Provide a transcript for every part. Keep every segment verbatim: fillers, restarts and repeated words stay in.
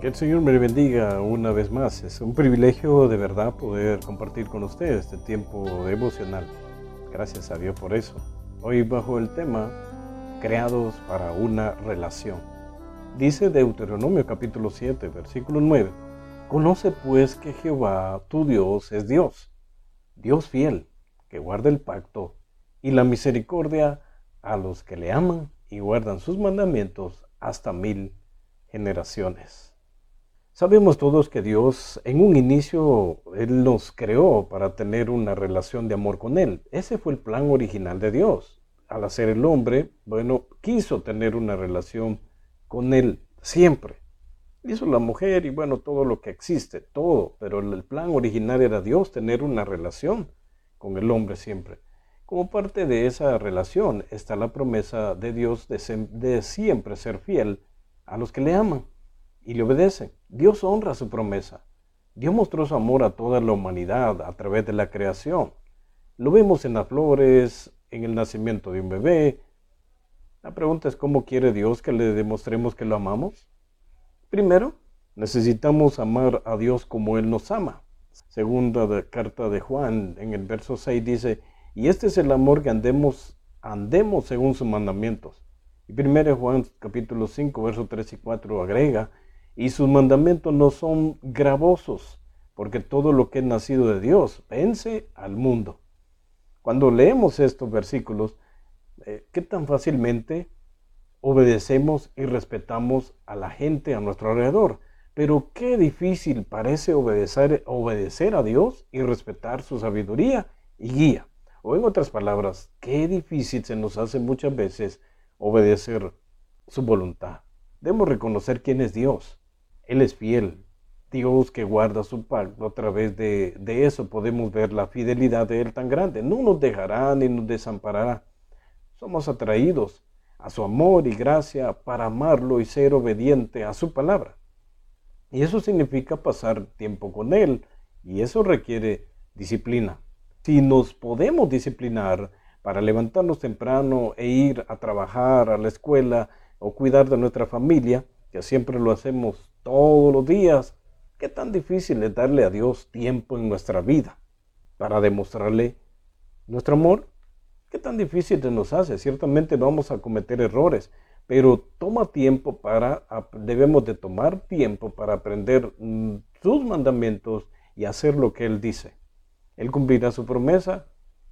Que el Señor me bendiga una vez más. Es un privilegio de verdad poder compartir con ustedes este tiempo devocional. Gracias a Dios por eso. Hoy bajo el tema creados para una relación. Dice Deuteronomio capítulo siete, versículo nueve. Conoce pues que Jehová tu Dios es Dios, Dios fiel, que guarda el pacto y la misericordia a los que le aman y guardan sus mandamientos hasta mil generaciones. Sabemos todos que Dios en un inicio Él nos creó para tener una relación de amor con Él. Ese fue el plan original de Dios. Al hacer el hombre, bueno, quiso tener una relación con Él siempre. Hizo la mujer y bueno, todo lo que existe, todo. Pero el plan original era Dios tener una relación con el hombre siempre. Como parte de esa relación está la promesa de Dios de, se, de siempre ser fiel a los que le aman y le obedecen. Dios honra su promesa. Dios mostró su amor a toda la humanidad a través de la creación. Lo vemos en las flores, en el nacimiento de un bebé. La pregunta es, ¿cómo quiere Dios que le demostremos que lo amamos? Primero, necesitamos amar a Dios como Él nos ama. Segunda de, carta de Juan, en el verso seis dice, y este es el amor que andemos, andemos según sus mandamientos. Y primero Juan capítulo cinco, versos tres y cuatro agrega, y sus mandamientos no son gravosos, porque todo lo que es nacido de Dios vence al mundo. Cuando leemos estos versículos, eh, ¿qué tan fácilmente obedecemos y respetamos a la gente a nuestro alrededor? Pero qué difícil parece obedecer, obedecer a Dios y respetar su sabiduría y guía. O en otras palabras, qué difícil se nos hace muchas veces obedecer su voluntad. Debemos reconocer quién es Dios. Él es fiel, Dios que guarda su pacto. A través de, de eso podemos ver la fidelidad de Él tan grande. No nos dejará ni nos desamparará. Somos atraídos a su amor y gracia para amarlo y ser obediente a su palabra. Y eso significa pasar tiempo con Él, y eso requiere disciplina. Si nos podemos disciplinar para levantarnos temprano e ir a trabajar, a la escuela o cuidar de nuestra familia, que siempre lo hacemos todos los días, ¿qué tan difícil es darle a Dios tiempo en nuestra vida para demostrarle nuestro amor? ¿Qué tan difícil se nos hace? Ciertamente vamos a cometer errores, pero toma tiempo para, debemos de tomar tiempo para aprender mm, sus mandamientos y hacer lo que Él dice. Él cumplirá su promesa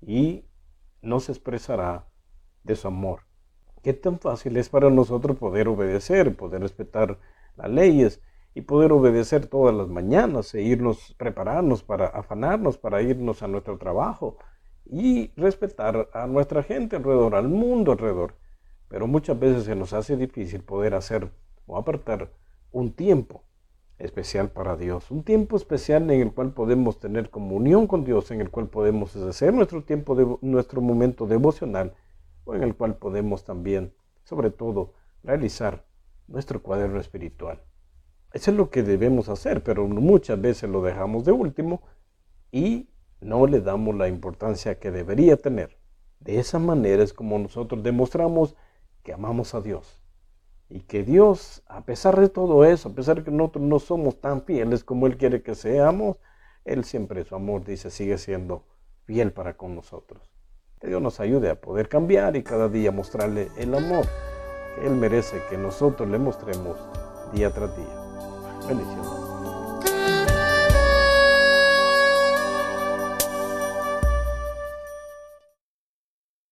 y nos expresará de su amor. ¿Qué tan fácil es para nosotros poder obedecer, poder respetar las leyes y poder obedecer todas las mañanas e irnos, prepararnos para afanarnos, para irnos a nuestro trabajo y respetar a nuestra gente alrededor, al mundo alrededor? Pero muchas veces se nos hace difícil poder hacer o apartar un tiempo especial para Dios, un tiempo especial en el cual podemos tener comunión con Dios, en el cual podemos hacer nuestro tiempo, de, nuestro momento devocional, o en el cual podemos también, sobre todo, realizar nuestro cuaderno espiritual. Eso es lo que debemos hacer, pero muchas veces lo dejamos de último y no le damos la importancia que debería tener. De esa manera es como nosotros demostramos que amamos a Dios. Y que Dios, a pesar de todo eso, a pesar de que nosotros no somos tan fieles como Él quiere que seamos, Él siempre, su amor, dice, sigue siendo fiel para con nosotros. Que Dios nos ayude a poder cambiar y cada día mostrarle el amor que Él merece que nosotros le mostremos día tras día. Bendiciones.